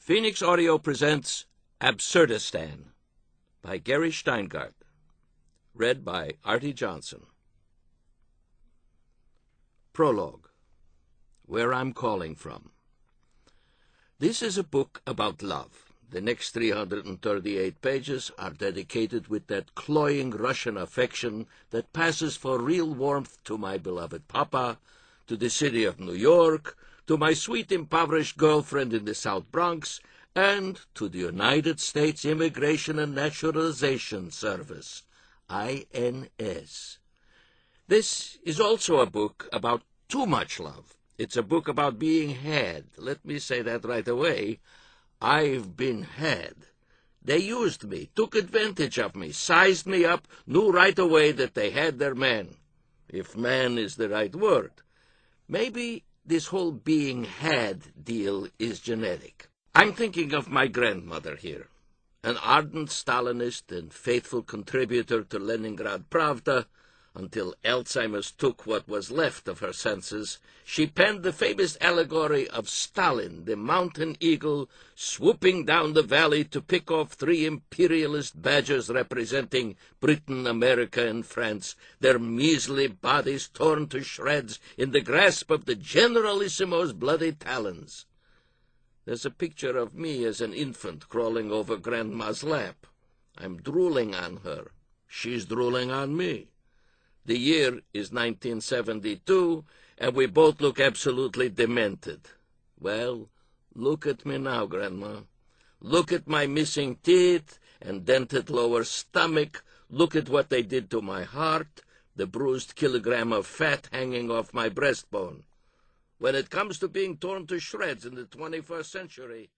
Phoenix Audio presents Absurdistan by Gary Steingart, read by Artie Johnson. Prologue. Where I'm Calling From. This is a book about love. The next 338 pages are dedicated with that cloying Russian affection that passes for real warmth to my beloved Papa, to the city of New York, to my sweet impoverished girlfriend in the South Bronx, and to the United States Immigration and Naturalization Service, INS. This is also a book about too much love. It's a book about being had. Let me say that right away. I've been had. They used me, took advantage of me, sized me up, knew right away that they had their man. If man is the right word. Maybe this whole being had deal is genetic. I'm thinking of my grandmother here, an ardent Stalinist and faithful contributor to Leningrad Pravda. Until Alzheimer's took what was left of her senses, she penned the famous allegory of Stalin, the mountain eagle, swooping down the valley to pick off 3 imperialist badgers representing Britain, America, and France, their measly bodies torn to shreds in the grasp of the Generalissimo's bloody talons. There's a picture of me as an infant crawling over Grandma's lap. I'm drooling on her. She's drooling on me. The year is 1972, and we both look absolutely demented. Well, look at me now, Grandma. Look at my missing teeth and dented lower stomach. Look at what they did to my heart, the bruised kilogram of fat hanging off my breastbone. When it comes to being torn to shreds in the 21st century,